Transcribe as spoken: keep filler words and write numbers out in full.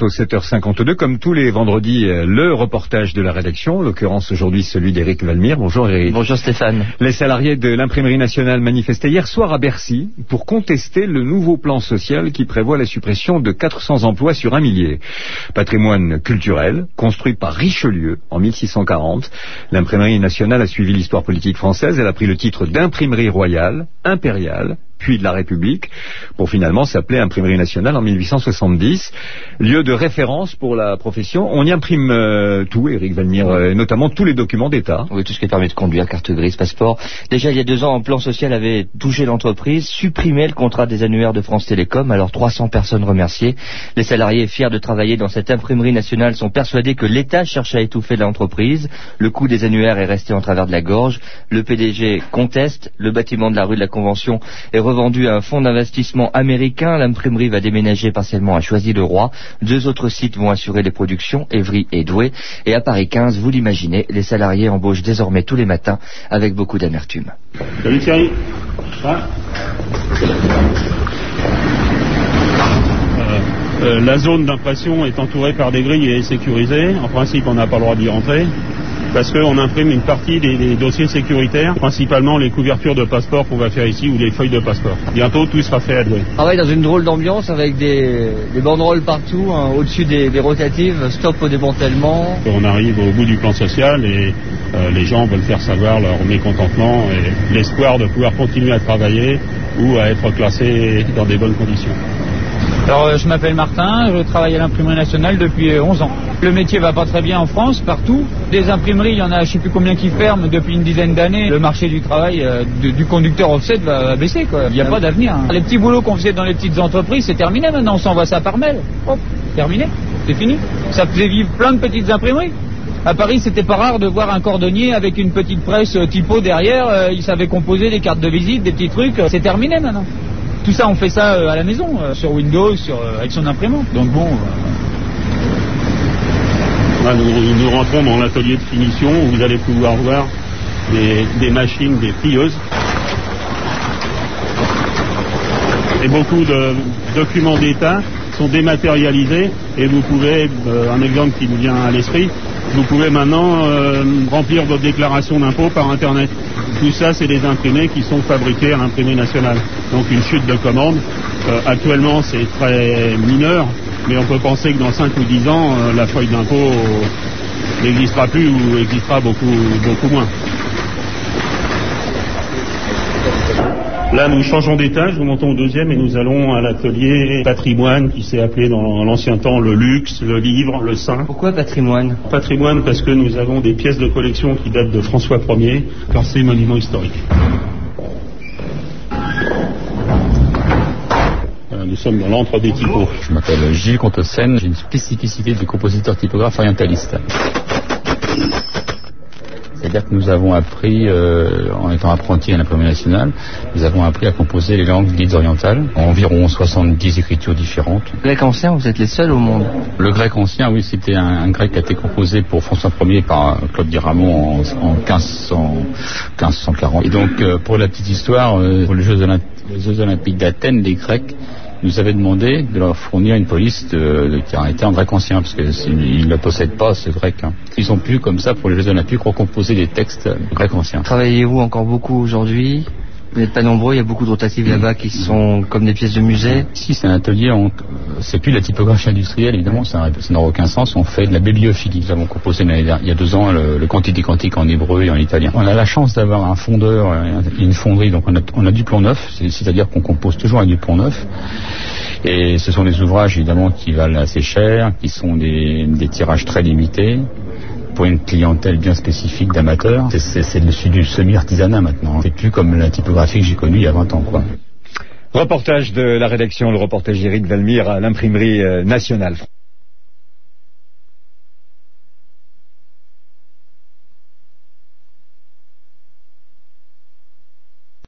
au sept heures cinquante-deux. Comme tous les vendredis, le reportage de la rédaction, en l'occurrence aujourd'hui celui d'Éric Valmire. Bonjour Éric. Bonjour Stéphane. Les salariés de l'imprimerie nationale manifestaient hier soir à Bercy pour contester le nouveau plan social qui prévoit la suppression de quatre cents emplois sur un millier. Patrimoine culturel, construit par Richelieu en mille six cent quarante. L'imprimerie nationale a suivi l'histoire politique française. Elle a pris le titre d'imprimerie royale, impériale, puis de la République, pour finalement s'appeler Imprimerie nationale en mille huit cent soixante-dix. Lieu de référence pour la profession. On y imprime euh, tout, Éric Valmire, euh, notamment tous les documents d'État. Oui, tout ce qui permet de conduire, carte grise, passeport. Déjà, il y a deux ans, un plan social avait touché l'entreprise, supprimé le contrat des annuaires de France Télécom, alors trois cents personnes remerciées. Les salariés fiers de travailler dans cette imprimerie nationale sont persuadés que l'État cherche à étouffer l'entreprise. Le coût des annuaires est resté en travers de la gorge. Le P D G conteste. Le bâtiment de la rue de la Convention est revendu à un fonds d'investissement américain. L'imprimerie va déménager partiellement à Choisy-le-Roi. Deux autres sites vont assurer les productions, Évry et Douai. Et à Paris quinze, vous l'imaginez, les salariés embauchent désormais tous les matins avec beaucoup d'amertume. Salut Thierry. Ah. Euh, euh, la zone d'impression est entourée par des grilles et est sécurisée. En principe, on n'a pas le droit d'y rentrer, parce qu'on imprime une partie des, des dossiers sécuritaires, principalement les couvertures de passeport qu'on va faire ici ou les feuilles de passeport. Bientôt, tout sera fait à Douai. Ah ouais, dans une drôle d'ambiance avec des, des banderoles partout, hein, au-dessus des, des rotatives, stop au démantèlement. On arrive au bout du plan social et euh, les gens veulent faire savoir leur mécontentement et l'espoir de pouvoir continuer à travailler ou à être classés dans des bonnes conditions. Alors euh, je m'appelle Martin, je travaille à l'imprimerie nationale depuis euh, onze ans. Le métier va pas très bien en France, partout. Des imprimeries, il y en a je sais plus combien qui ferment depuis une dizaine d'années. Le marché du travail euh, de, du conducteur offset va, va baisser, quoi. Il n'y a pas d'avenir. Hein. Les petits boulots qu'on faisait dans les petites entreprises, c'est terminé maintenant, on s'envoie ça par mail. Hop, terminé, c'est fini. Ça faisait vivre plein de petites imprimeries. À Paris, c'était pas rare de voir un cordonnier avec une petite presse euh, typo derrière, euh, il savait composer des cartes de visite, des petits trucs, c'est terminé maintenant. Tout ça, on fait ça euh, à la maison, euh, sur Windows, sur, euh, avec son imprimante. Donc bon... Euh... Là, nous, nous rentrons dans l'atelier de finition où vous allez pouvoir voir des, des machines, des plieuses. Et beaucoup de documents d'État sont dématérialisés et vous pouvez, euh, un exemple qui me vient à l'esprit, vous pouvez maintenant euh, remplir votre déclaration d'impôt par Internet. Tout ça, c'est des imprimés qui sont fabriqués à l'imprimerie nationale. Donc une chute de commande. Euh, actuellement, c'est très mineur, mais on peut penser que dans cinq ou dix ans, euh, la feuille d'impôt euh, n'existera plus ou existera beaucoup, beaucoup moins. Là, nous changeons d'étage, nous montons au deuxième et nous allons à l'atelier patrimoine qui s'est appelé dans l'ancien temps le luxe, le livre, le saint. Pourquoi patrimoine ? Patrimoine parce que nous avons des pièces de collection qui datent de François Ier, classées monuments historiques. Nous sommes dans l'antre des typos. Je m'appelle Gilles Contessène, j'ai une spécificité de compositeur typographe orientaliste. C'est-à-dire que nous avons appris, euh, en étant apprentis à l'imprimerie nationale, nous avons appris à composer les langues dites orientales, environ soixante-dix écritures différentes. Le grec ancien, vous êtes les seuls au monde. Le grec ancien, oui, c'était un, un grec qui a été composé pour François Ier par Claude Diramond en, en quinze cent quarante. Et donc, euh, pour la petite histoire, euh, pour les Jeux, Olymp- les Jeux Olympiques d'Athènes, les Grecs nous avaient demandé de leur fournir une police de, de, qui a été en grec ancien, parce qu'ils ne le possèdent pas, ce grec. Hein. Ils ont pu, comme ça, pour les Jeux Olympiques, recomposer des textes grecs anciens. Travaillez-vous encore beaucoup aujourd'hui ? Vous n'êtes pas nombreux, il y a beaucoup de rotatives là-bas qui sont comme des pièces de musée. Si, c'est un atelier, on, c'est plus la typographie industrielle, évidemment, ça n'a aucun sens. On fait de la bibliophilie. Nous avons composé il y a deux ans le, le quantité quantique en hébreu et en italien. On a la chance d'avoir un fondeur et une fonderie, donc on a, on a du plomb neuf, c'est-à-dire qu'on compose toujours avec du plomb neuf. Et ce sont des ouvrages, évidemment, qui valent assez cher, qui sont des, des tirages très limités, pour une clientèle bien spécifique d'amateurs. C'est, c'est le, du semi-artisanat maintenant. C'est plus comme la typographie que j'ai connue il y a vingt ans, quoi. Reportage de la rédaction, le reportage Éric Valmire à l'imprimerie nationale.